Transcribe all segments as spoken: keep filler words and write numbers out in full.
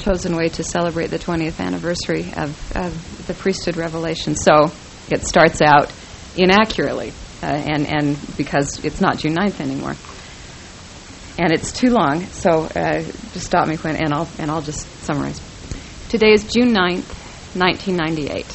chosen way to celebrate the twentieth anniversary of, of the priesthood revelation. So it starts out inaccurately, uh, and, and because it's not June ninth anymore. And it's too long, so uh, just stop me when, and I'll and I'll just summarize. Today is June ninth, nineteen ninety-eight.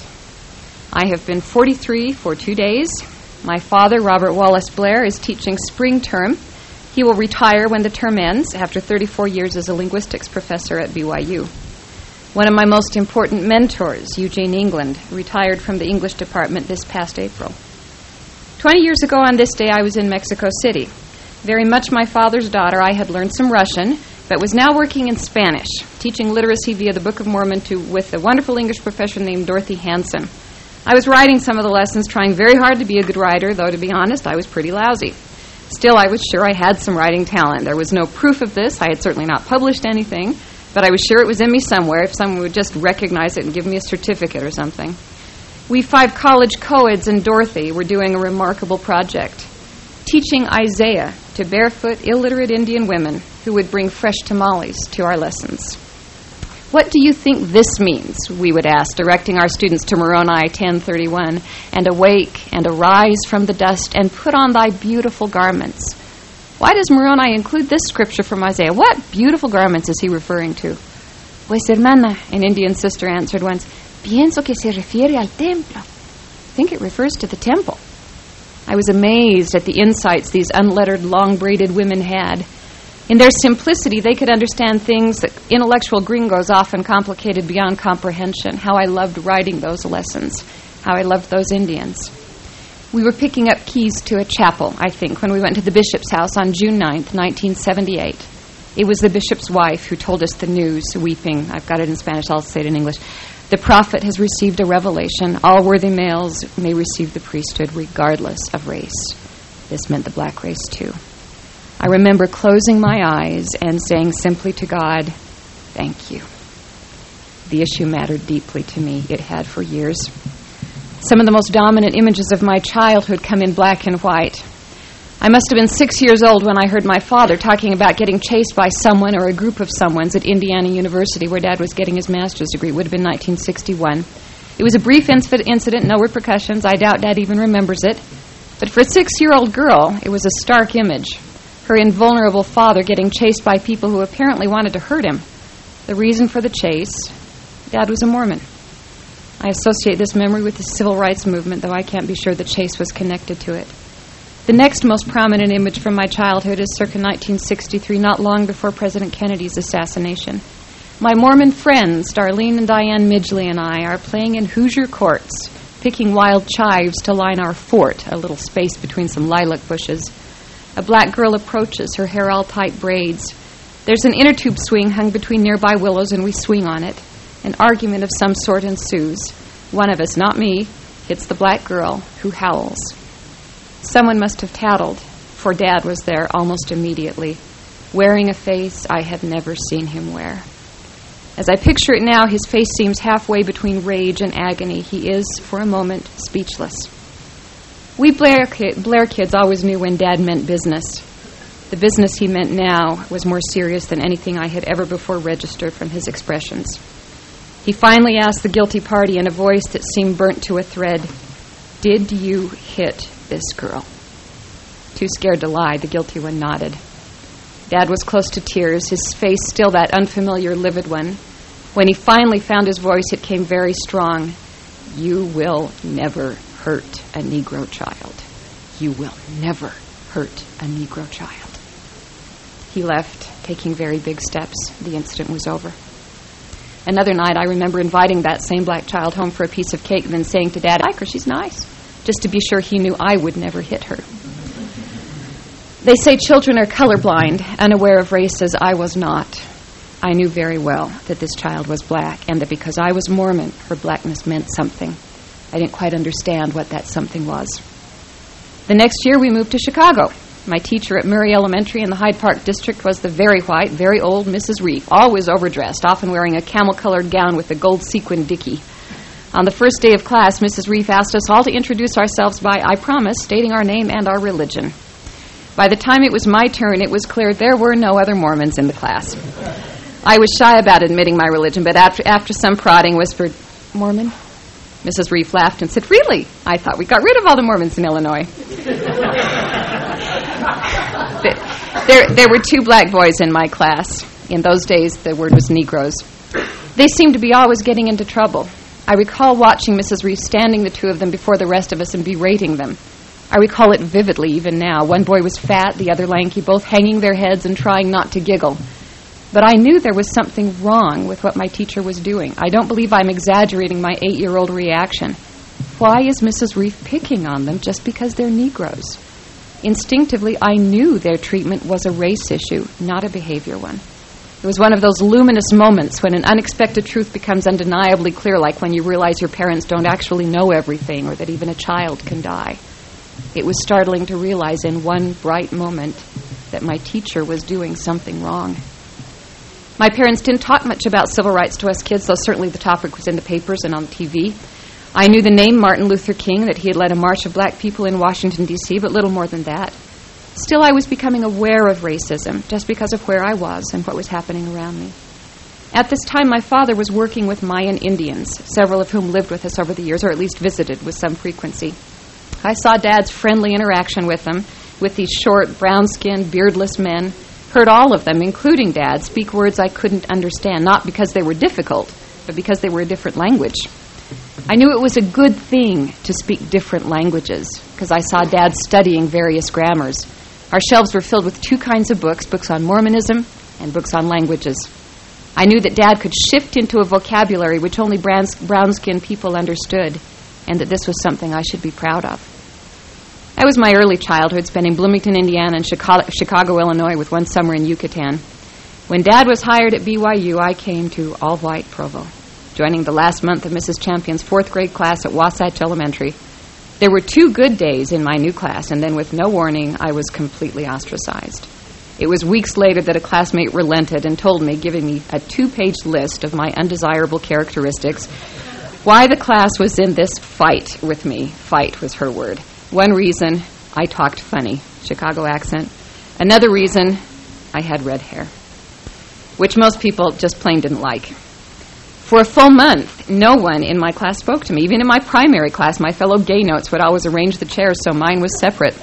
I have been forty-three for two days. My father, Robert Wallace Blair, is teaching spring term. He will retire when the term ends after thirty-four years as a linguistics professor at B Y U. One of my most important mentors, Eugene England, retired from the English department this past April. Twenty years ago on this day, I was in Mexico City. Very much my father's daughter, I had learned some Russian, but was now working in Spanish, teaching literacy via the Book of Mormon to with a wonderful English professor named Dorothy Hansen. I was writing some of the lessons, trying very hard to be a good writer, though to be honest, I was pretty lousy. Still, I was sure I had some writing talent. There was no proof of this. I had certainly not published anything, but I was sure it was in me somewhere if someone would just recognize it and give me a certificate or something. We five college co-eds and Dorothy were doing a remarkable project, teaching Isaiah to barefoot, illiterate Indian women who would bring fresh tamales to our lessons. What do you think this means, we would ask, directing our students to Moroni ten thirty-one, and awake and arise from the dust and put on thy beautiful garments. Why does Moroni include this scripture from Isaiah? What beautiful garments is he referring to? Pues hermana, an Indian sister answered once, pienso que se refiere al templo. I think it refers to the temple. I was amazed at the insights these unlettered, long-braided women had. In their simplicity, they could understand things that intellectual gringos often complicated beyond comprehension. How I loved writing those lessons. How I loved those Indians. We were picking up keys to a chapel, I think, when we went to the bishop's house on June ninth, nineteen seventy-eight. It was the bishop's wife who told us the news, weeping. I've got it in Spanish, I'll say it in English. The prophet has received a revelation. All worthy males may receive the priesthood regardless of race. This meant the black race, too. I remember closing my eyes and saying simply to God, thank you. The issue mattered deeply to me. It had for years. Some of the most dominant images of my childhood come in black and white. I must have been six years old when I heard my father talking about getting chased by someone or a group of someones at Indiana University, where Dad was getting his master's degree. It would have been nineteen sixty-one. It was a brief incident, no repercussions. I doubt Dad even remembers it. But for a six-year-old girl, it was a stark image. Her invulnerable father getting chased by people who apparently wanted to hurt him. The reason for the chase, Dad was a Mormon. I associate this memory with the civil rights movement, though I can't be sure the chase was connected to it. The next most prominent image from my childhood is circa nineteen sixty-three, not long before President Kennedy's assassination. My Mormon friends, Darlene and Diane Midgley, and I are playing in Hoosier courts, picking wild chives to line our fort, a little space between some lilac bushes. A black girl approaches, her hair all tight braids. There's an inner tube swing hung between nearby willows, and we swing on it. An argument of some sort ensues. One of us, not me, hits the black girl, who howls. Someone must have tattled, for Dad was there almost immediately, wearing a face I had never seen him wear. As I picture it now, his face seems halfway between rage and agony. He is, for a moment, speechless. We Blair, kid, Blair kids always knew when Dad meant business. The business he meant now was more serious than anything I had ever before registered from his expressions. He finally asked the guilty party in a voice that seemed burnt to a thread, "Did you hit this girl?" Too scared to lie, the guilty one nodded. Dad was close to tears, his face still that unfamiliar, livid one. When he finally found his voice, it came very strong. "You will never hurt a Negro child. You will never hurt a Negro child." He left, taking very big steps. The incident was over. Another night, I remember inviting that same black child home for a piece of cake and then saying to Dad, "I like her, she's nice," just to be sure he knew I would never hit her. They say children are colorblind, unaware of races. I was not. I knew very well that this child was black, and that because I was Mormon, her blackness meant something. I didn't quite understand what that something was. The next year, we moved to Chicago. My teacher at Murray Elementary in the Hyde Park district was the very white, very old Missus Reef, always overdressed, often wearing a camel-colored gown with a gold sequin dicky. On the first day of class, Missus Reef asked us all to introduce ourselves by, I promise, stating our name and our religion. By the time it was my turn, it was clear there were no other Mormons in the class. I was shy about admitting my religion, but after, after some prodding, whispered, "Mormon?" Missus Reef laughed and said, "Really? I thought we got rid of all the Mormons in Illinois." there, there were two black boys in my class. In those days, the word was Negroes. They seemed to be always getting into trouble. I recall watching Missus Reef standing the two of them before the rest of us and berating them. I recall it vividly even now. One boy was fat, the other lanky, both hanging their heads and trying not to giggle. But I knew there was something wrong with what my teacher was doing. I don't believe I'm exaggerating my eight-year-old reaction. Why is Missus Reef picking on them just because they're Negroes? Instinctively, I knew their treatment was a race issue, not a behavior one. It was one of those luminous moments when an unexpected truth becomes undeniably clear, like when you realize your parents don't actually know everything or that even a child can die. It was startling to realize in one bright moment that my teacher was doing something wrong. My parents didn't talk much about civil rights to us kids, though certainly the topic was in the papers and on T V. I knew the name Martin Luther King, that he had led a march of black people in Washington, D C, but little more than that. Still, I was becoming aware of racism just because of where I was and what was happening around me. At this time, my father was working with Mayan Indians, several of whom lived with us over the years, or at least visited with some frequency. I saw Dad's friendly interaction with them, with these short, brown-skinned, beardless men, heard all of them, including Dad, speak words I couldn't understand, not because they were difficult, but because they were a different language. I knew it was a good thing to speak different languages, because I saw Dad studying various grammars. Our shelves were filled with two kinds of books, books on Mormonism and books on languages. I knew that Dad could shift into a vocabulary which only brown-skinned people understood, and that this was something I should be proud of. That was my early childhood, spending Bloomington, Indiana, and Chicago, Chicago, Illinois, with one summer in Yucatan. When Dad was hired at B Y U, I came to all-white Provo, joining the last month of Missus Champion's fourth grade class at Wasatch Elementary. There were two good days in my new class, and then with no warning, I was completely ostracized. It was weeks later that a classmate relented and told me, giving me a two-page list of my undesirable characteristics, why the class was in this fight with me. Fight was her word. One reason, I talked funny, Chicago accent. Another reason, I had red hair, which most people just plain didn't like. For a full month, no one in my class spoke to me. Even in my primary class, my fellow gay notes would always arrange the chairs so mine was separate.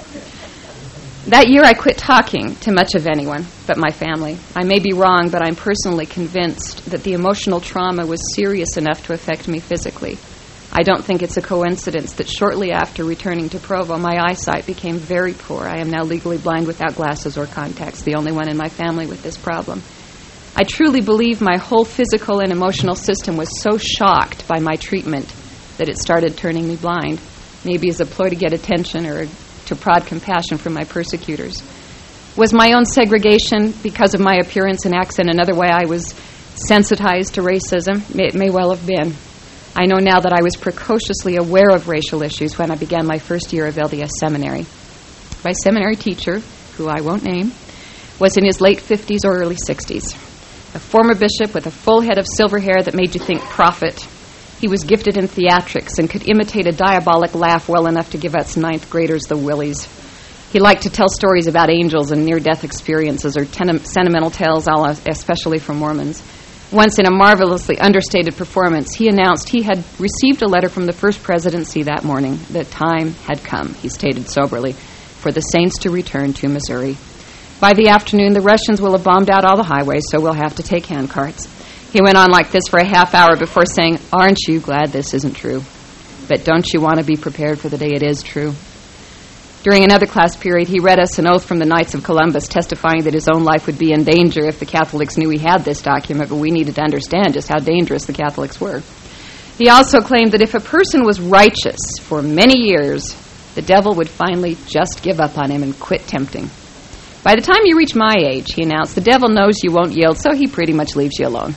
That year, I quit talking to much of anyone but my family. I may be wrong, but I'm personally convinced that the emotional trauma was serious enough to affect me physically. I don't think it's a coincidence that shortly after returning to Provo, my eyesight became very poor. I am now legally blind without glasses or contacts, the only one in my family with this problem. I truly believe my whole physical and emotional system was so shocked by my treatment that it started turning me blind, maybe as a ploy to get attention or to prod compassion from my persecutors. Was my own segregation because of my appearance and accent another way I was sensitized to racism? It may well have been. I know now that I was precociously aware of racial issues when I began my first year of L D S seminary. My seminary teacher, who I won't name, was in his late fifties or early sixties. A former bishop with a full head of silver hair that made you think prophet. He was gifted in theatrics and could imitate a diabolic laugh well enough to give us ninth graders the willies. He liked to tell stories about angels and near-death experiences or ten- sentimental tales, especially from Mormons. Once in a marvelously understated performance, he announced he had received a letter from the First Presidency that morning. The time had come, he stated soberly, for the saints to return to Missouri. By the afternoon, the Russians will have bombed out all the highways, so we'll have to take handcarts. He went on like this for a half hour before saying, "Aren't you glad this isn't true? But don't you want to be prepared for the day it is true?" During another class period, he read us an oath from the Knights of Columbus, testifying that his own life would be in danger if the Catholics knew he had this document, but we needed to understand just how dangerous the Catholics were. He also claimed that if a person was righteous for many years, the devil would finally just give up on him and quit tempting. By the time you reach my age, he announced, the devil knows you won't yield, so he pretty much leaves you alone.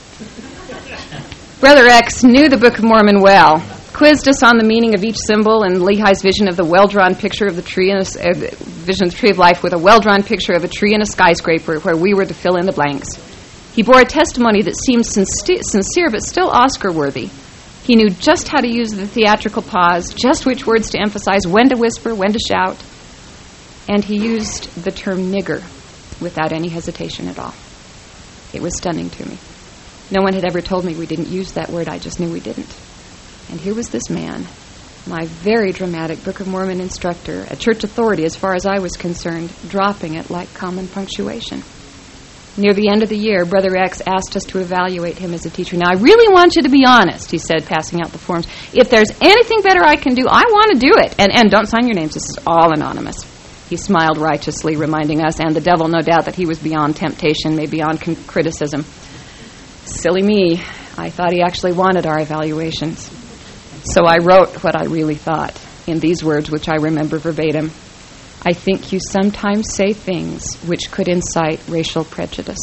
Brother X knew the Book of Mormon well, quizzed us on the meaning of each symbol and Lehi's vision of the well-drawn picture of the tree and a, uh, vision of the tree of life with a well-drawn picture of a tree and a skyscraper where we were to fill in the blanks. He bore a testimony that seemed sinci- sincere but still Oscar-worthy. He knew just how to use the theatrical pause, just which words to emphasize, when to whisper, when to shout. And he used the term nigger without any hesitation at all. It was stunning to me. No one had ever told me we didn't use that word. I just knew we didn't. And here was this man, my very dramatic Book of Mormon instructor, a church authority as far as I was concerned, dropping it like common punctuation. Near the end of the year, Brother X asked us to evaluate him as a teacher. Now, I really want you to be honest, he said, passing out the forms. If there's anything better I can do, I want to do it. And, and don't sign your names. This is all anonymous. He smiled righteously, reminding us, and the devil, no doubt, that he was beyond temptation, maybe beyond con- criticism. Silly me. I thought he actually wanted our evaluations. So I wrote what I really thought in these words, which I remember verbatim. I think you sometimes say things which could incite racial prejudice.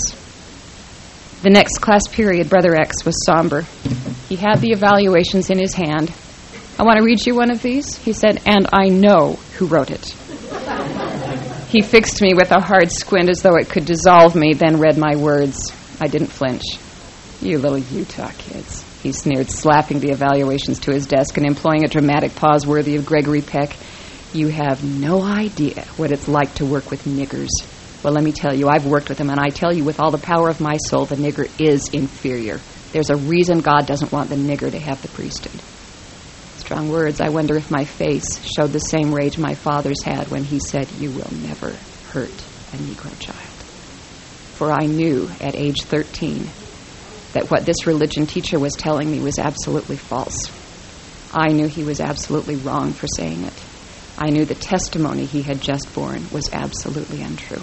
The next class period, Brother X was somber. He had the evaluations in his hand. I want to read you one of these, he said, and I know who wrote it. He fixed me with a hard squint as though it could dissolve me, then read my words. I didn't flinch. You little Utah kids, he sneered, slapping the evaluations to his desk and employing a dramatic pause worthy of Gregory Peck. You have no idea what it's like to work with niggers. Well, let me tell you, I've worked with them, and I tell you with all the power of my soul, the nigger is inferior. There's a reason God doesn't want the nigger to have the priesthood. Strong words. I wonder if my face showed the same rage my father's had when he said, you will never hurt a Negro child. For I knew at age thirteen that what this religion teacher was telling me was absolutely false. I knew he was absolutely wrong for saying it. I knew the testimony he had just borne was absolutely untrue.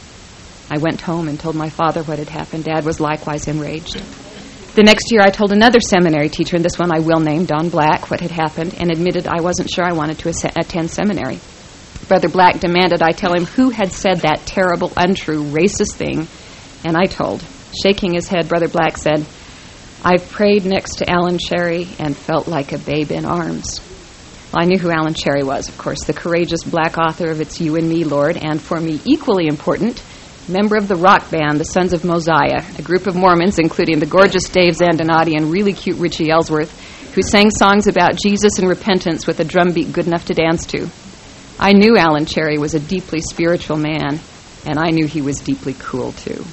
I went home and told my father what had happened. Dad was likewise enraged. The next year I told another seminary teacher, and this one I will name, Don Black, what had happened, and admitted I wasn't sure I wanted to as- attend seminary. Brother Black demanded I tell him who had said that terrible, untrue, racist thing, and I told. Shaking his head, Brother Black said, I've prayed next to Alan Cherry and felt like a babe in arms. Well, I knew who Alan Cherry was, of course, the courageous black author of It's You and Me, Lord, and for me, equally important, member of the rock band, the Sons of Mosiah, a group of Mormons, including the gorgeous Dave Zandonati and really cute Richie Ellsworth, who sang songs about Jesus and repentance with a drum beat good enough to dance to. I knew Alan Cherry was a deeply spiritual man, and I knew he was deeply cool, too.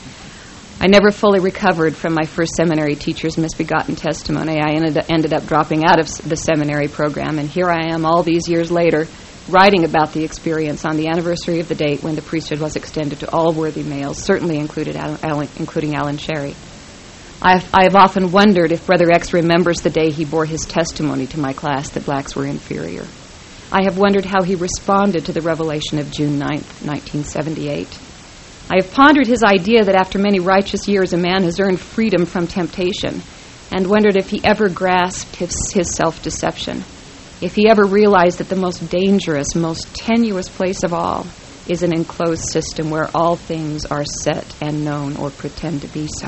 I never fully recovered from my first seminary teacher's misbegotten testimony. I ended up, ended up dropping out of the seminary program, and here I am all these years later writing about the experience on the anniversary of the date when the priesthood was extended to all worthy males, certainly included Alan, including Alan Cherry. I've, I've often wondered if Brother X remembers the day he bore his testimony to my class that blacks were inferior. I have wondered how he responded to the revelation of June ninth, nineteen seventy-eight. I have pondered his idea that after many righteous years a man has earned freedom from temptation, and wondered if he ever grasped his, his self-deception, if he ever realized that the most dangerous, most tenuous place of all is an enclosed system where all things are set and known or pretend to be so.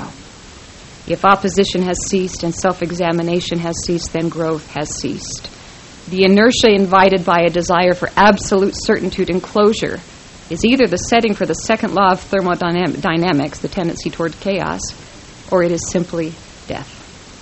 If opposition has ceased and self-examination has ceased, then growth has ceased. The inertia invited by a desire for absolute certitude and closure is either the setting for the second law of thermodynamics, the tendency toward chaos, or it is simply death.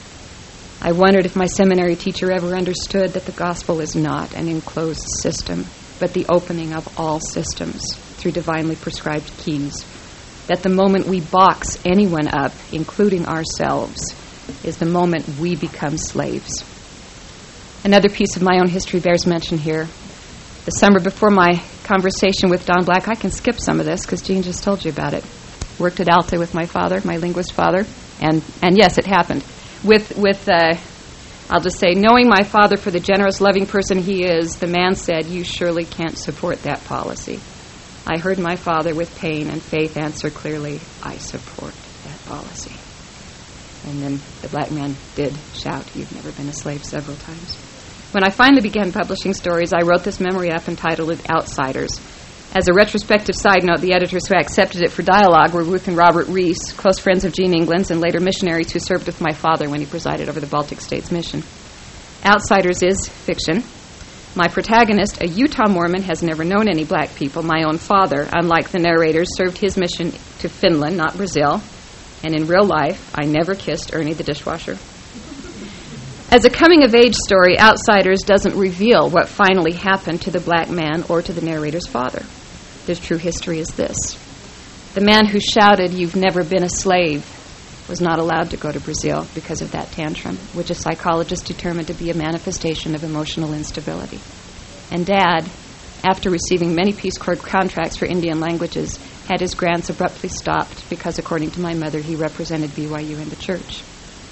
I wondered if my seminary teacher ever understood that the gospel is not an enclosed system, but the opening of all systems through divinely prescribed keys, that the moment we box anyone up, including ourselves, is the moment we become slaves. Another piece of my own history bears mention here. The summer before my conversation with Don Black, I can skip some of this because Jean just told you about it. Worked at Alta with my father, my linguist father, and, and yes, it happened. With, with uh, I'll just say, knowing my father for the generous, loving person he is, the man said, you surely can't support that policy. I heard my father with pain and faith answer clearly, I support that policy. And then the black man did shout, you've never been a slave, several times. When I finally began publishing stories, I wrote this memory up and titled it Outsiders. As a retrospective side note, the editors who accepted it for dialogue were Ruth and Robert Reese, close friends of Gene England's and later missionaries who served with my father when he presided over the Baltic States mission. Outsiders is fiction. My protagonist, a Utah Mormon, has never known any black people. My own father, unlike the narrators, served his mission to Finland, not Brazil. And in real life, I never kissed Ernie the dishwasher. As a coming-of-age story, Outsiders doesn't reveal what finally happened to the black man or to the narrator's father. The true history is this. The man who shouted, "You've never been a slave," was not allowed to go to Brazil because of that tantrum, which a psychologist determined to be a manifestation of emotional instability. And Dad, after receiving many Peace Corps contracts for Indian languages, had his grants abruptly stopped because, according to my mother, he represented B Y U in the church.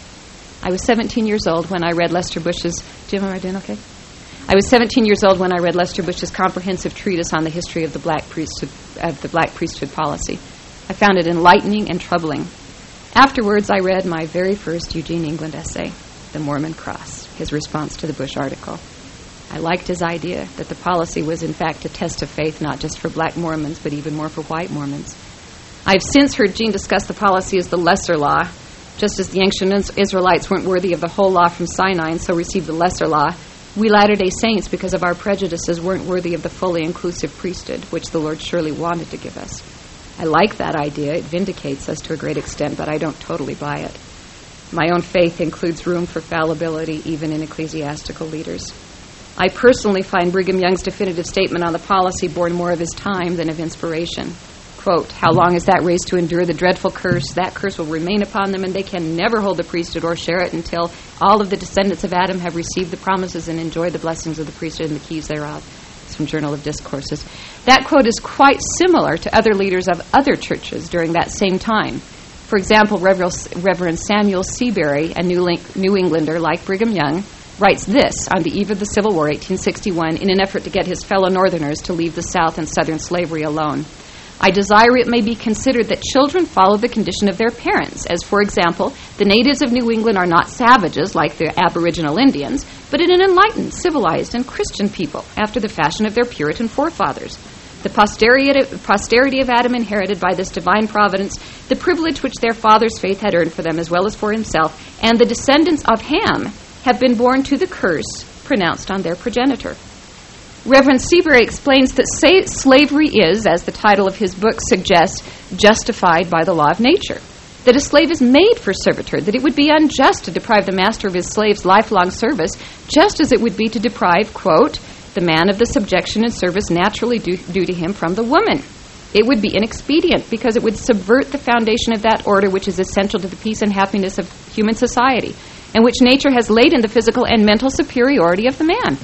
I was seventeen years old when I read Lester Bush's... Jim, am I doing okay? I was seventeen years old when I read Lester Bush's comprehensive treatise on the history of the black priesthood, of the black priesthood policy. I found it enlightening and troubling. Afterwards, I read my very first Eugene England essay, The Mormon Cross, his response to the Bush article. I liked his idea that the policy was, in fact, a test of faith, not just for black Mormons, but even more for white Mormons. I've since heard Gene discuss the policy as the lesser law. Just as the ancient Israelites weren't worthy of the whole law from Sinai and so received the lesser law, we Latter-day Saints, because of our prejudices, weren't worthy of the fully inclusive priesthood, which the Lord surely wanted to give us. I like that idea. It vindicates us to a great extent, but I don't totally buy it. My own faith includes room for fallibility, even in ecclesiastical leaders. I personally find Brigham Young's definitive statement on the policy born more of his time than of inspiration. Quote, "How long is that race to endure the dreadful curse? That curse will remain upon them, and they can never hold the priesthood or share it until all of the descendants of Adam have received the promises and enjoyed the blessings of the priesthood and the keys thereof." It's from Journal of Discourses. That quote is quite similar to other leaders of other churches during that same time. For example, Reverend Samuel Seabury, a New Englander like Brigham Young, writes this on the eve of the Civil War, eighteen sixty-one, in an effort to get his fellow Northerners to leave the South and Southern slavery alone. "I desire it may be considered that children follow the condition of their parents, as, for example, the natives of New England are not savages like the aboriginal Indians, but an enlightened, civilized, and Christian people, after the fashion of their Puritan forefathers. The posterity, posterity of Adam inherited by this divine providence the privilege which their father's faith had earned for them as well as for himself, and the descendants of Ham have been born to the curse pronounced on their progenitor." Reverend Seabury explains that sa- slavery is, as the title of his book suggests, justified by the law of nature. That a slave is made for servitude, that it would be unjust to deprive the master of his slave's lifelong service, just as it would be to deprive, quote, "the man of the subjection and service naturally due, due to him from the woman. It would be inexpedient because it would subvert the foundation of that order which is essential to the peace and happiness of human society, and which nature has laid in the physical and mental superiority of the man."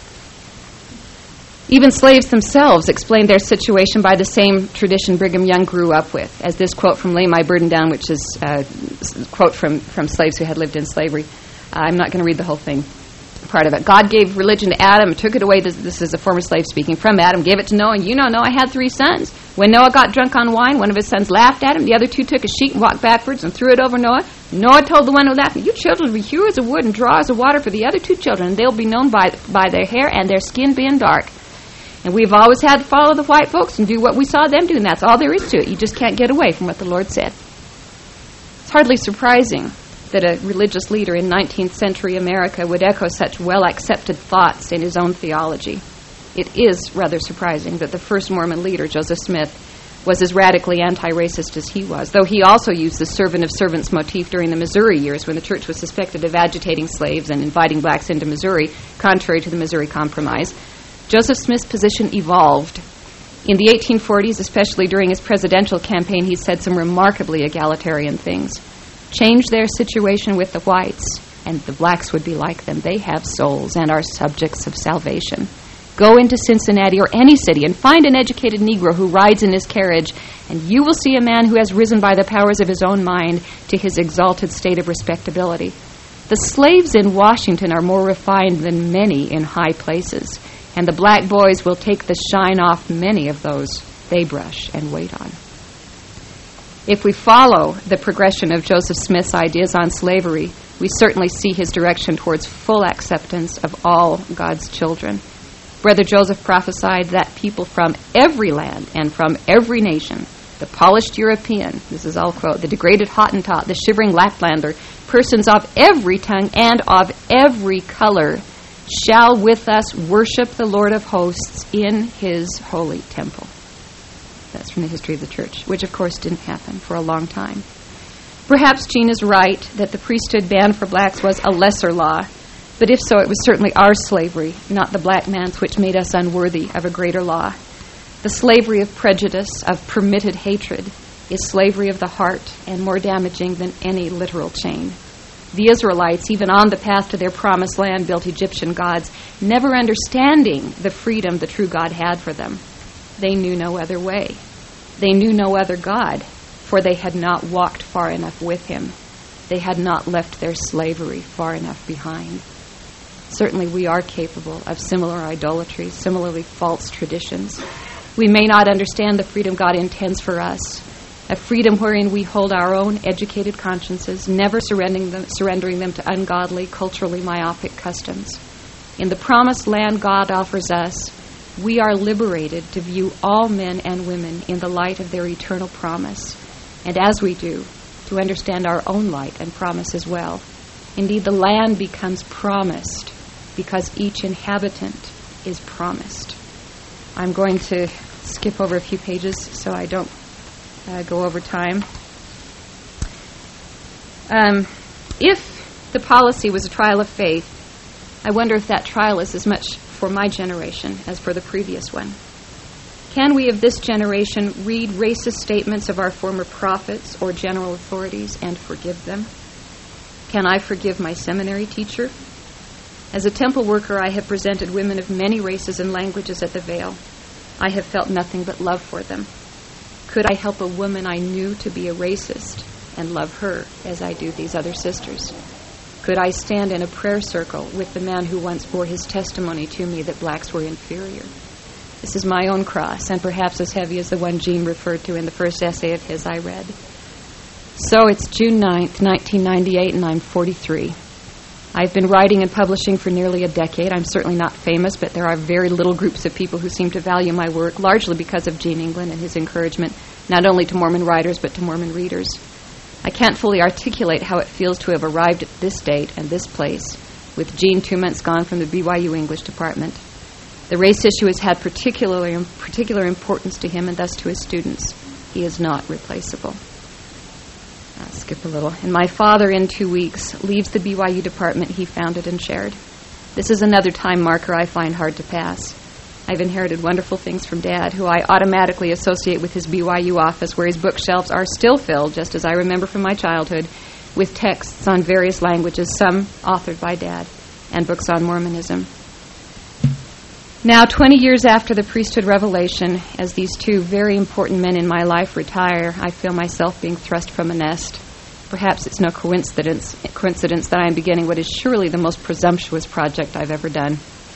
Even slaves themselves explain their situation by the same tradition Brigham Young grew up with, as this quote from Lay My Burden Down, which is a quote from, from slaves who had lived in slavery. Uh, I'm not going to read the whole thing, part of it. "God gave religion to Adam, took it away," this, this is a former slave speaking, "from Adam, gave it to Noah, and you know Noah had three sons. When Noah got drunk on wine, one of his sons laughed at him, the other two took a sheet and walked backwards and threw it over Noah. Noah told the one who laughed, 'You children will be hewers of wood and drawers of water for the other two children, and they'll be known by, by their hair and their skin being dark.' And we've always had to follow the white folks and do what we saw them do, and that's all there is to it. You just can't get away from what the Lord said." It's hardly surprising that a religious leader in nineteenth century America would echo such well-accepted thoughts in his own theology. It is rather surprising that the first Mormon leader, Joseph Smith, was as radically anti-racist as he was, though he also used the servant of servants motif during the Missouri years when the church was suspected of agitating slaves and inviting blacks into Missouri, contrary to the Missouri Compromise. Joseph Smith's position evolved. In the eighteen forties, especially during his presidential campaign, he said some remarkably egalitarian things. Change their situation with the whites, and the blacks would be like them. They have souls and are subjects of salvation. Go into Cincinnati or any city and find an educated Negro who rides in his carriage, and you will see a man who has risen by the powers of his own mind to his exalted state of respectability. The slaves in Washington are more refined than many in high places, and the black boys will take the shine off many of those they brush and wait on. If we follow the progression of Joseph Smith's ideas on slavery, we certainly see his direction towards full acceptance of all God's children. Brother Joseph prophesied that people from every land and from every nation, the polished European, this is all quote, the degraded Hottentot, the shivering Laplander, persons of every tongue and of every color, shall with us worship the Lord of hosts in his holy temple. That's from the history of the church, which of course didn't happen for a long time. Perhaps Gene is right that the priesthood ban for blacks was a lesser law, but if so, it was certainly our slavery, not the black man's, which made us unworthy of a greater law. The slavery of prejudice, of permitted hatred, is slavery of the heart and more damaging than any literal chain. The Israelites, even on the path to their promised land, built Egyptian gods, never understanding the freedom the true God had for them. They knew no other way. They knew no other God, for they had not walked far enough with him. They had not left their slavery far enough behind. Certainly we are capable of similar idolatry, similarly false traditions. We may not understand the freedom God intends for us, a freedom wherein we hold our own educated consciences, never surrendering them, surrendering them to ungodly, culturally myopic customs. In the promised land God offers us, we are liberated to view all men and women in the light of their eternal promise, and as we do, to understand our own light and promise as well. Indeed, the land becomes promised because each inhabitant is promised. I'm going to skip over a few pages so I don't uh, go over time. Um, if the policy was a trial of faith, I wonder if that trial is as much for my generation as for the previous one. Can we of this generation read racist statements of our former prophets or general authorities and forgive them? Can I forgive my seminary teacher? As a temple worker, I have presented women of many races and languages at the Veil. I have felt nothing but love for them. Could I help a woman I knew to be a racist and love her as I do these other sisters? Could I stand in a prayer circle with the man who once bore his testimony to me that blacks were inferior? This is my own cross, and perhaps as heavy as the one Jean referred to in the first essay of his I read. So it's June ninth, nineteen ninety-eight, and I'm forty-three. I've been writing and publishing for nearly a decade. I'm certainly not famous, but there are very little groups of people who seem to value my work, largely because of Gene England and his encouragement, not only to Mormon writers, but to Mormon readers. I can't fully articulate how it feels to have arrived at this date and this place, with Gene two months gone from the B Y U English department. The race issue has had particularly, particular importance to him and thus to his students. He is not replaceable. I'll skip a little. And my father, in two weeks, leaves the B Y U department he founded and chaired. This is another time marker I find hard to pass. I've inherited wonderful things from Dad, who I automatically associate with his B Y U office, where his bookshelves are still filled, just as I remember from my childhood, with texts on various languages, some authored by Dad, and books on Mormonism. Now, twenty years after the priesthood revelation, as these two very important men in my life retire, I feel myself being thrust from a nest. Perhaps it's no coincidence, coincidence that I am beginning what is surely the most presumptuous project I've ever done.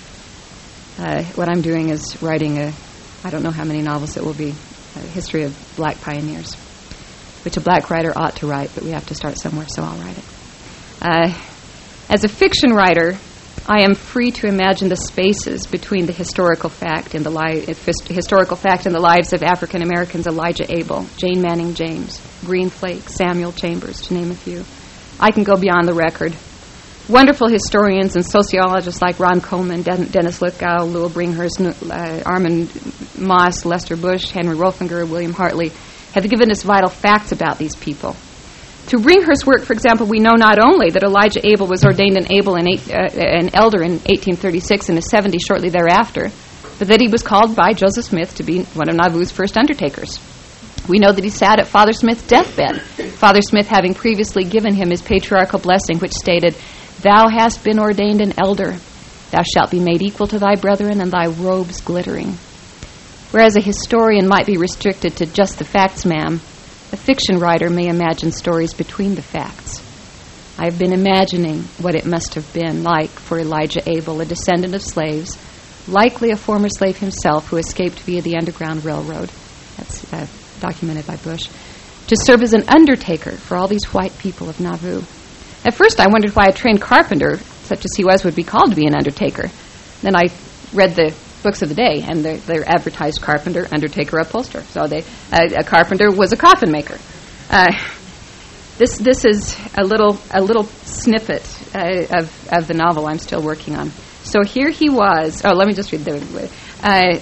Uh, what I'm doing is writing a, I don't know how many novels it will be, a history of black pioneers, which a black writer ought to write, but we have to start somewhere, so I'll write it. Uh, as a fiction writer, I am free to imagine the spaces between the historical fact and the li- historical fact and the lives of African Americans Elijah Abel, Jane Manning James, Green Flake, Samuel Chambers, to name a few. I can go beyond the record. Wonderful historians and sociologists like Ron Coleman, Den- Dennis Lithgow, Lowell Bringhurst, uh, Armin Moss, Lester Bush, Henry Rolfinger, William Hartley have given us vital facts about these people. Through Bringhurst's work, for example, we know not only that Elijah Abel was ordained an, Abel in eight, uh, an elder in eighteen thirty-six and his seventy shortly thereafter, but that he was called by Joseph Smith to be one of Nauvoo's first undertakers. We know that he sat at Father Smith's deathbed, Father Smith having previously given him his patriarchal blessing, which stated, "Thou hast been ordained an elder. Thou shalt be made equal to thy brethren, and thy robes glittering." Whereas a historian might be restricted to just the facts, ma'am, a fiction writer may imagine stories between the facts. I have been imagining what it must have been like for Elijah Abel, a descendant of slaves, likely a former slave himself who escaped via the Underground Railroad, that's uh, documented by Bush, to serve as an undertaker for all these white people of Nauvoo. At first I wondered why a trained carpenter, such as he was, would be called to be an undertaker. Then I read the books of the day, and they're, they're advertised carpenter, undertaker, upholsterer. So they, uh, a carpenter was a coffin maker. Uh, this this is a little a little snippet uh, of of the novel I'm still working on. So here he was. Oh, let me just read the. Uh,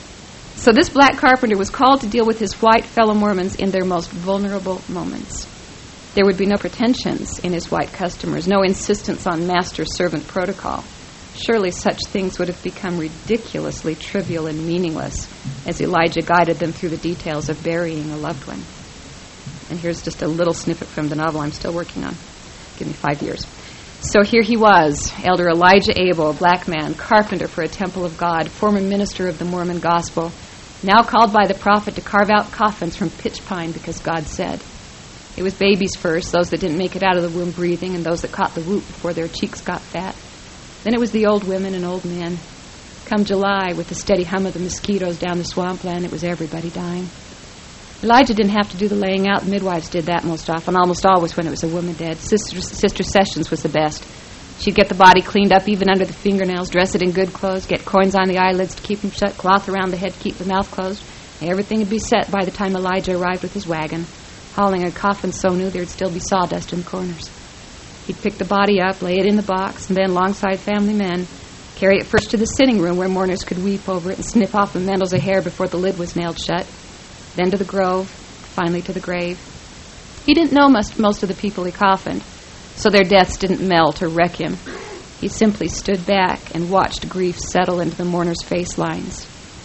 so this black carpenter was called to deal with his white fellow Mormons in their most vulnerable moments. There would be no pretensions in his white customers, no insistence on master-servant protocol. Surely such things would have become ridiculously trivial and meaningless as Elijah guided them through the details of burying a loved one. And here's just a little snippet from the novel I'm still working on. Give me five years. So here he was, Elder Elijah Abel, black man, carpenter for a temple of God, former minister of the Mormon gospel, now called by the prophet to carve out coffins from pitch pine because God said. It was babies first, those that didn't make it out of the womb breathing, and those that caught the whoop before their cheeks got fat. Then it was the old women and old men. Come July, with the steady hum of the mosquitoes down the swampland, it was everybody dying. Elijah didn't have to do the laying out. The midwives did that most often, almost always when it was a woman dead. Sister, Sister Sessions was the best. She'd get the body cleaned up even under the fingernails, dress it in good clothes, get coins on the eyelids to keep them shut, cloth around the head to keep the mouth closed. Everything would be set by the time Elijah arrived with his wagon, hauling a coffin so new there'd still be sawdust in the corners. He'd pick the body up, lay it in the box, and then, alongside family men, carry it first to the sitting room where mourners could weep over it and snip off the mantles of hair before the lid was nailed shut. Then to the grove, finally to the grave. He didn't know most, most of the people he coffined, so their deaths didn't melt or wreck him. He simply stood back and watched grief settle into the mourners' face lines.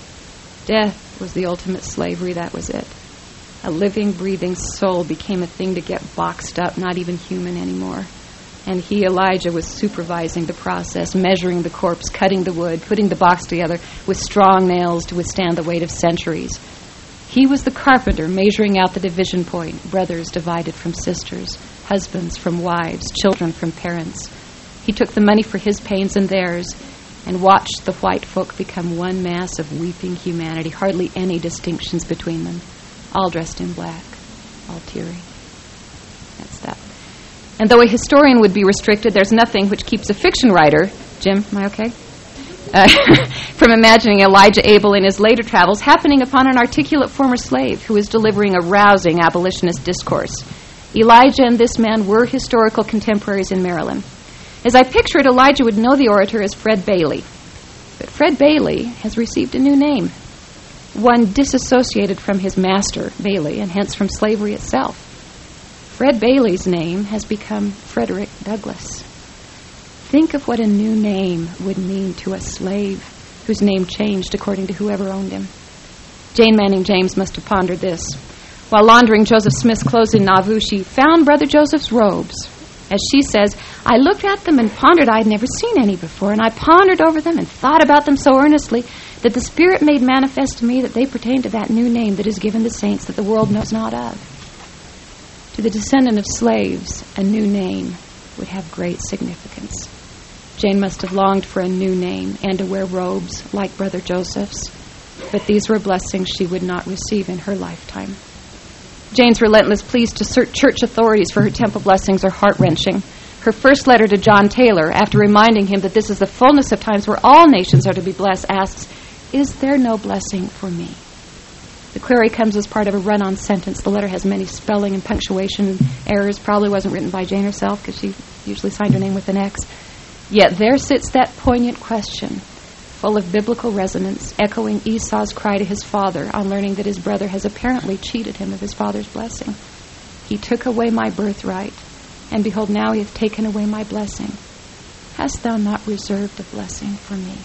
Death was the ultimate slavery, that was it. A living, breathing soul became a thing to get boxed up, not even human anymore. And he, Elijah, was supervising the process, measuring the corpse, cutting the wood, putting the box together with strong nails to withstand the weight of centuries. He was the carpenter, measuring out the division point, brothers divided from sisters, husbands from wives, children from parents. He took the money for his pains and theirs and watched the white folk become one mass of weeping humanity, hardly any distinctions between them, all dressed in black, all teary. That's that. And though a historian would be restricted, there's nothing which keeps a fiction writer, Jim, am I okay? Uh, from imagining Elijah Abel in his later travels happening upon an articulate former slave who was delivering a rousing abolitionist discourse. Elijah and this man were historical contemporaries in Maryland. As I picture it, Elijah would know the orator as Fred Bailey. But Fred Bailey has received a new name, one disassociated from his master, Bailey, and hence from slavery itself. Fred Bailey's name has become Frederick Douglass. Think of what a new name would mean to a slave whose name changed according to whoever owned him. Jane Manning James must have pondered this. While laundering Joseph Smith's clothes in Nauvoo, she found Brother Joseph's robes. As she says, I looked at them and pondered. I had never seen any before, and I pondered over them and thought about them so earnestly that the Spirit made manifest to me that they pertain to that new name that is given the saints that the world knows not of. To the descendant of slaves, a new name would have great significance. Jane must have longed for a new name and to wear robes like Brother Joseph's, but these were blessings she would not receive in her lifetime. Jane's relentless pleas to church authorities for her temple blessings are heart-wrenching. Her first letter to John Taylor, after reminding him that this is the fullness of times where all nations are to be blessed, asks, is there no blessing for me? The query comes as part of a run-on sentence. The letter has many spelling and punctuation errors. Probably wasn't written by Jane herself because she usually signed her name with an X. Yet there sits that poignant question, full of biblical resonance, echoing Esau's cry to his father on learning that his brother has apparently cheated him of his father's blessing. He took away my birthright, and behold, now he hath taken away my blessing. Hast thou not reserved a blessing for me?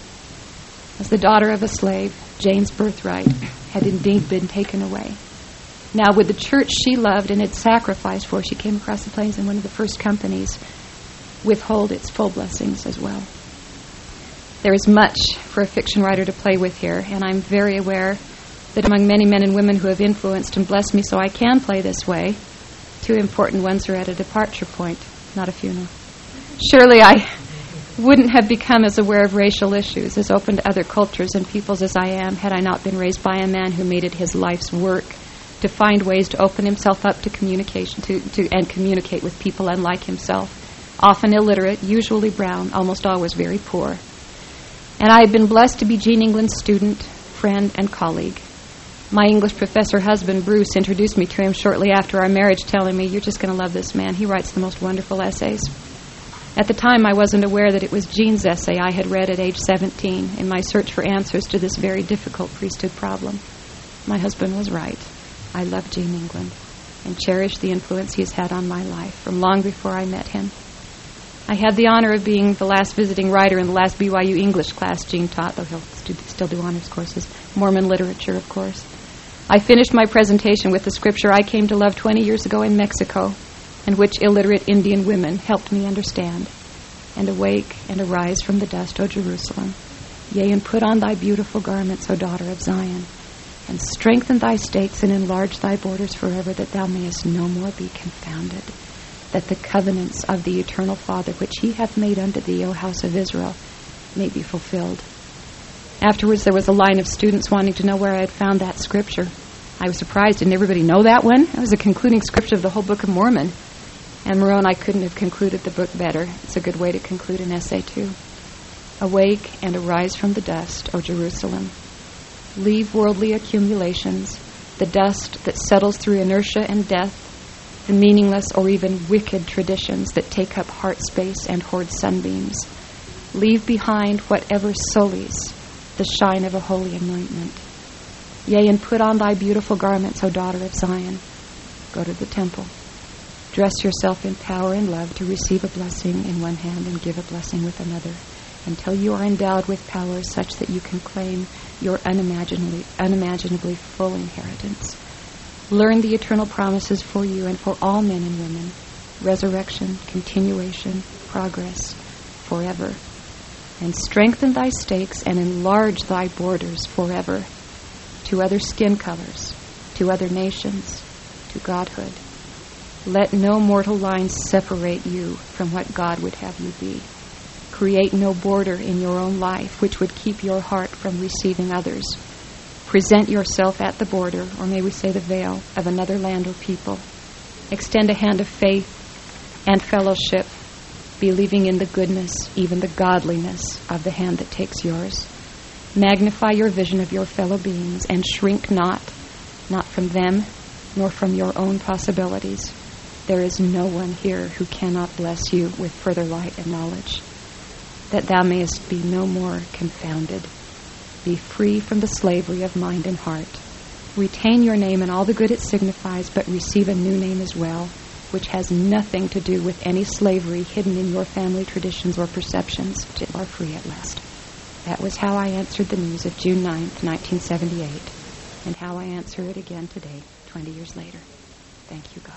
As the daughter of a slave, Jane's birthright had indeed been taken away. Now, with the church she loved and had sacrificed for, she came across the plains in one of the first companies, withhold its full blessings as well. There is much for a fiction writer to play with here, and I'm very aware that among many men and women who have influenced and blessed me so I can play this way, two important ones are at a departure point, not a funeral. Surely I wouldn't have become as aware of racial issues, as open to other cultures and peoples as I am, had I not been raised by a man who made it his life's work to find ways to open himself up to communication to, to and communicate with people unlike himself, often illiterate, usually brown, almost always very poor. And I have been blessed to be Jean England's student, friend, and colleague. My English professor husband, Bruce, introduced me to him shortly after our marriage, telling me, you're just going to love this man. He writes the most wonderful essays. At the time, I wasn't aware that it was Jean's essay I had read at age seventeen in my search for answers to this very difficult priesthood problem. My husband was right. I love Jean England and cherish the influence he has had on my life from long before I met him. I had the honor of being the last visiting writer in the last B Y U English class Jean taught, though he'll still do honors courses. Mormon literature, of course. I finished my presentation with the scripture I came to love twenty years ago in Mexico, and which illiterate Indian women helped me understand. And awake and arise from the dust, O Jerusalem. Yea, and put on thy beautiful garments, O daughter of Zion. And strengthen thy stakes and enlarge thy borders forever, that thou mayest no more be confounded. That the covenants of the eternal Father, which he hath made unto thee, O house of Israel, may be fulfilled. Afterwards, there was a line of students wanting to know where I had found that scripture. I was surprised. Didn't everybody know that one? That was a concluding scripture of the whole Book of Mormon. And Moroni, I couldn't have concluded the book better. It's a good way to conclude an essay, too. Awake and arise from the dust, O Jerusalem. Leave worldly accumulations, the dust that settles through inertia and death, the meaningless or even wicked traditions that take up heart space and hoard sunbeams. Leave behind whatever sullies the shine of a holy anointment. Yea, and put on thy beautiful garments, O daughter of Zion. Go to the temple. Dress yourself in power and love to receive a blessing in one hand and give a blessing with another, until you are endowed with powers such that you can claim your unimaginably, unimaginably full inheritance. Learn the eternal promises for you and for all men and women, resurrection, continuation, progress, forever. And strengthen thy stakes and enlarge thy borders forever, to other skin colors, to other nations, to godhood. Let no mortal lines separate you from what God would have you be. Create no border in your own life which would keep your heart from receiving others. Present yourself at the border, or may we say the veil, of another land or people. Extend a hand of faith and fellowship, believing in the goodness, even the godliness of the hand that takes yours. Magnify your vision of your fellow beings and shrink not, not from them, nor from your own possibilities. There is no one here who cannot bless you with further light and knowledge, that thou mayest be no more confounded. Be free from the slavery of mind and heart. Retain your name and all the good it signifies, but receive a new name as well, which has nothing to do with any slavery hidden in your family traditions or perceptions. You are free at last. That was how I answered the news of June ninth, nineteen seventy-eight, and how I answer it again today, twenty years later. Thank you, God.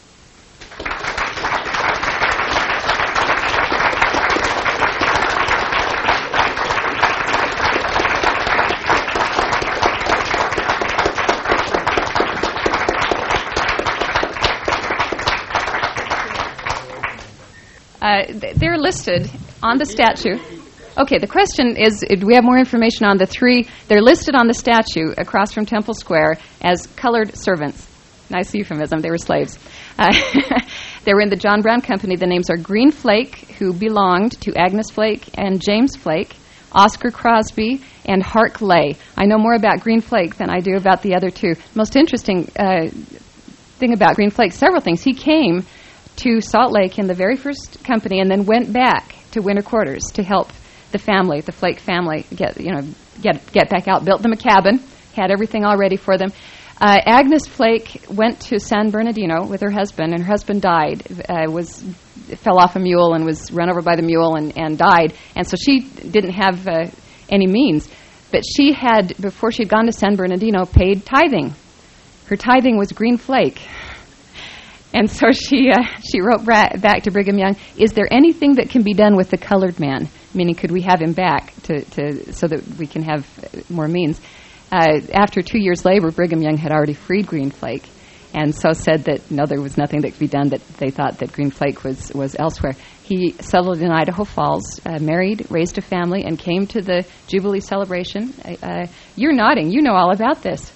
Uh, they're listed on the statue. Okay, the question is, do we have more information on the three? They're listed on the statue across from Temple Square as colored servants. Nice euphemism. They were slaves. Uh, they were in the John Brown Company. The names are Green Flake, who belonged to Agnes Flake and James Flake, Oscar Crosby, and Hark Lay. I know more about Green Flake than I do about the other two. Most interesting uh, thing about Green Flake, several things. He came to Salt Lake in the very first company and then went back to winter quarters to help the family, the Flake family, get you know get get back out. Built them a cabin, had everything all ready for them. Uh, Agnes Flake went to San Bernardino with her husband, and her husband died. Uh, was fell off a mule and was run over by the mule and, and died. And so she didn't have uh, any means. But she had, before she had gone to San Bernardino, paid tithing. Her tithing was Green Flake. And so she uh, she wrote bra- back to Brigham Young, is there anything that can be done with the colored man? Meaning, could we have him back to, to so that we can have more means? Uh, after two years' labor, Brigham Young had already freed Green Flake, and so said that, no, there was nothing that could be done, that they thought that Green Flake was, was elsewhere. He settled in Idaho Falls, uh, married, raised a family, and came to the Jubilee celebration. Uh, you're nodding. You know all about this.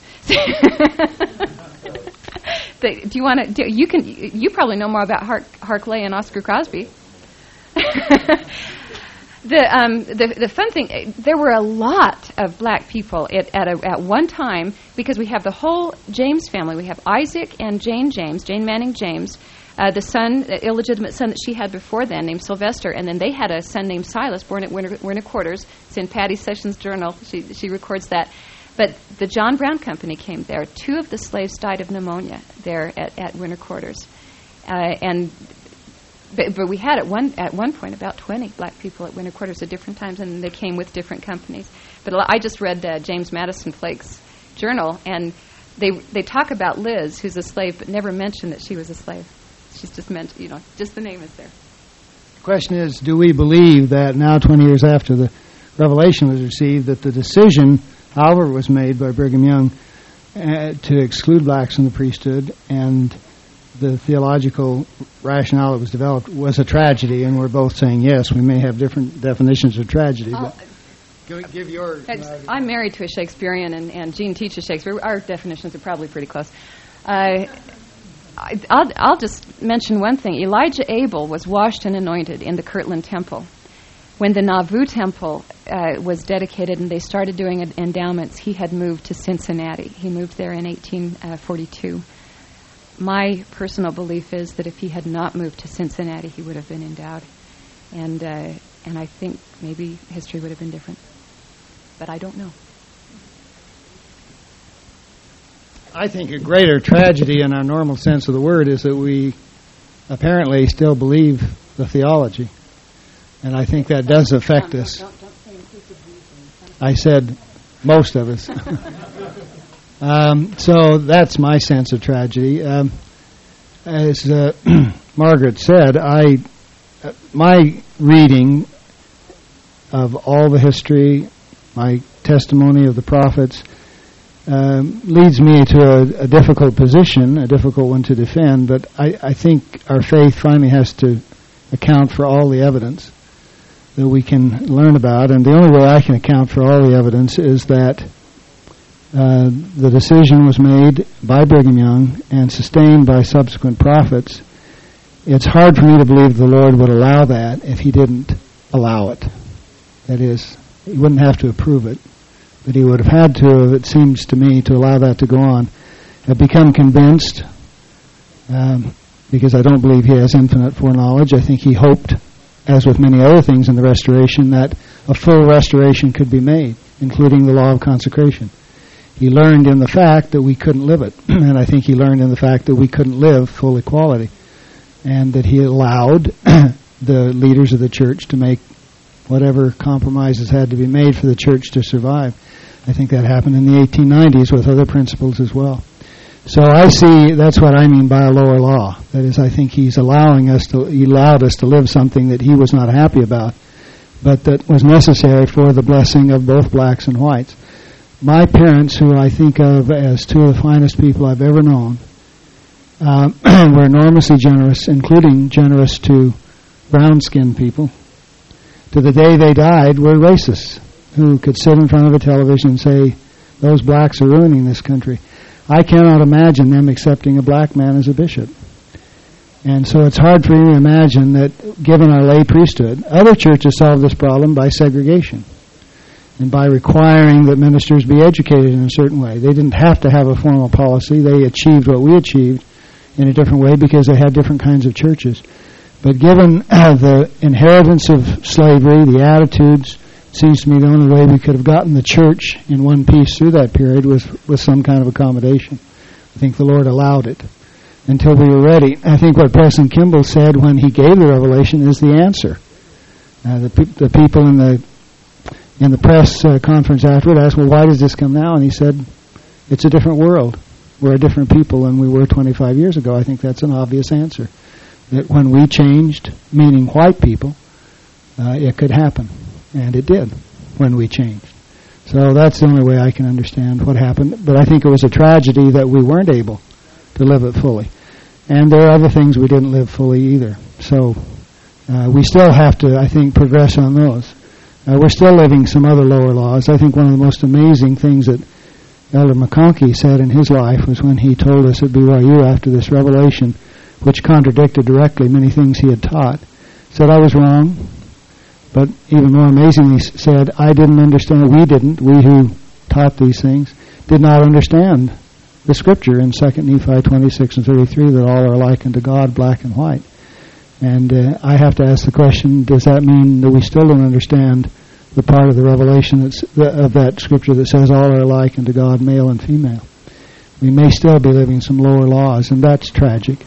the, do you want to? You can. You probably know more about Hark, Hark Lay and Oscar Crosby. The, um, the the fun thing, there were a lot of black people at at, a, at one time, because we have the whole James family. We have Isaac and Jane James, Jane Manning James, uh, the son, the illegitimate son that she had before then, named Sylvester, and then they had a son named Silas, born at Winter, Winter Quarters. It's in Patty Sessions' journal. She she records that. But the John Brown Company came there. Two of the slaves died of pneumonia there at, at Winter Quarters, uh, and. But, but we had at one at one point about twenty black people at Winter Quarters at different times, and they came with different companies. But I just read uh, James Madison Flake's journal, and they they talk about Liz, who's a slave, but never mention that she was a slave. She's just meant, you know, just the name is there. The question is, do we believe that now, twenty years after the revelation was received, that the decision, however, was made by Brigham Young uh, to exclude blacks from the priesthood, and the theological rationale that was developed was a tragedy, and we're both saying yes. We may have different definitions of tragedy. Oh, but give yours. I'm married to a Shakespearean, and, and Jean teaches Shakespeare. Our definitions are probably pretty close. Uh, I, I'll, I'll just mention one thing. Elijah Abel was washed and anointed in the Kirtland Temple. When the Nauvoo Temple uh, was dedicated and they started doing endowments, he had moved to Cincinnati. He moved there in eighteen forty-two. My personal belief is that if he had not moved to Cincinnati, he would have been endowed. And uh, and I think maybe history would have been different. But I don't know. I think a greater tragedy in our normal sense of the word is that we apparently still believe the theology. And I think that does affect us. I said most of us. Um, so that's my sense of tragedy. Um, as uh, Margaret said, I uh, my reading of all the history, my testimony of the prophets, um, leads me to a, a difficult position, a difficult one to defend, but I, I think our faith finally has to account for all the evidence that we can learn about, and the only way I can account for all the evidence is that Uh, the decision was made by Brigham Young and sustained by subsequent prophets. It's hard for me to believe the Lord would allow that if he didn't allow it. That is, he wouldn't have to approve it, but he would have had to, it seems to me, to allow that to go on. I've become convinced, um, because I don't believe he has infinite foreknowledge. I think he hoped, as with many other things in the restoration, that a full restoration could be made, including the law of consecration. He learned in the fact that we couldn't live it. And I think he learned in the fact that we couldn't live full equality. And that he allowed the leaders of the church to make whatever compromises had to be made for the church to survive. I think that happened in the eighteen nineties with other principles as well. So I see, that's what I mean by a lower law. That is, I think he's allowing us to, he allowed us to live something that he was not happy about, but that was necessary for the blessing of both blacks and whites. My parents, who I think of as two of the finest people I've ever known, uh, were enormously generous, including generous to brown-skinned people. To the day they died, were racists who could sit in front of a television and say, those blacks are ruining this country. I cannot imagine them accepting a black man as a bishop. And so it's hard for me to imagine that, given our lay priesthood, other churches solve this problem by segregation and by requiring that ministers be educated in a certain way. They didn't have to have a formal policy. They achieved what we achieved in a different way because they had different kinds of churches. But given uh, the inheritance of slavery, the attitudes, it seems to me the only way we could have gotten the church in one piece through that period was with some kind of accommodation. I think the Lord allowed it until we were ready. I think what Preston Kimball said when he gave the revelation is the answer. Uh, the, pe- the people in the in the press uh, conference afterward asked, well, why does this come now? And he said, it's a different world. We're a different people than we were twenty-five years ago. I think that's an obvious answer. That when we changed, meaning white people, uh, it could happen. And it did when we changed. So that's the only way I can understand what happened. But I think it was a tragedy that we weren't able to live it fully. And there are other things we didn't live fully either. So uh, we still have to, I think, progress on those. Uh, we're still living some other lower laws. I think one of the most amazing things that Elder McConkie said in his life was when he told us at B Y U after this revelation, which contradicted directly many things he had taught, said I was wrong, but even more amazingly said, I didn't understand, we didn't, we who taught these things, did not understand the scripture in Second Nephi twenty-six and thirty-three that all are alike unto God, black and white. And uh, I have to ask the question, does that mean that we still don't understand the part of the revelation that's, the, of that scripture that says all are alike unto God, male and female? We may still be living some lower laws, and that's tragic.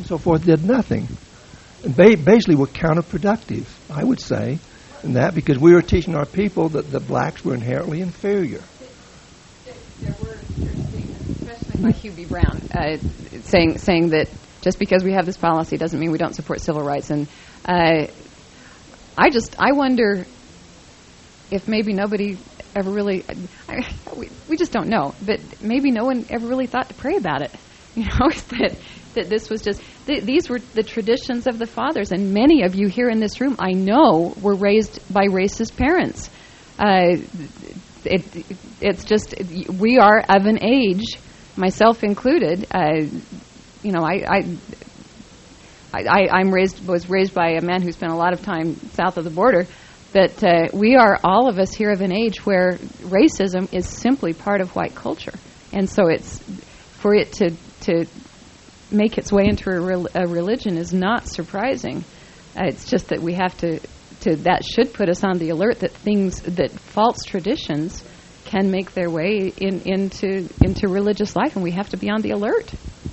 and so forth did nothing. And ba- basically were counterproductive, I would say, in that, because we were teaching our people that the blacks were inherently inferior. There were especially by Hugh B. Brown, uh, saying saying that just because we have this policy doesn't mean we don't support civil rights. And uh, I just I wonder if maybe nobody ever really, I, we, we just don't know, but maybe no one ever really thought to pray about it. You know, that that this was just, th- these were the traditions of the fathers, and many of you here in this room, I know, were raised by racist parents. Uh, it, it's just, we are of an age, myself included, uh, you know, I, I, I, I'm raised, was raised by a man who spent a lot of time south of the border, but uh, we are, all of us here of an age where racism is simply part of white culture. And so it's, for it to, to make its way into a, re- a religion is not surprising. Uh, it's just that we have to, to, that should put us on the alert that things, that false traditions can make their way in, into into religious life, and we have to be on the alert.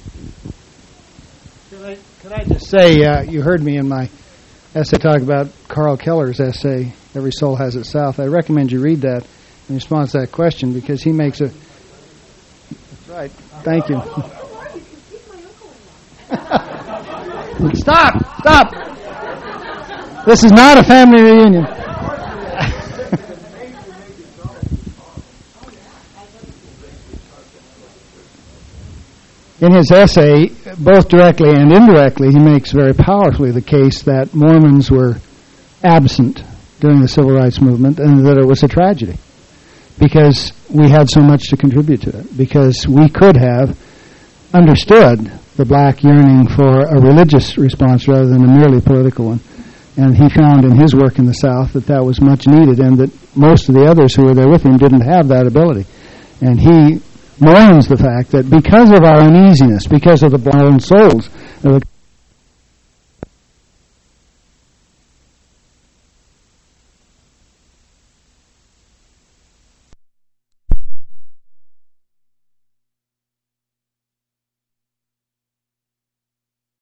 Could I, could I just say, uh, you heard me in my essay talk about Carl Keller's essay, Every Soul Has Its South. I recommend you read that in response to that question, because he makes a... That's right. Thank you. Stop! Stop! This is not a family reunion. In his essay, both directly and indirectly, he makes very powerfully the case that Mormons were absent during the civil rights movement and that it was a tragedy because we had so much to contribute to it, because we could have understood the black yearning for a religious response rather than a merely political one. And he found in his work in the South that that was much needed, and that most of the others who were there with him didn't have that ability. And he mourns the fact that because of our uneasiness, because of the blind souls, of the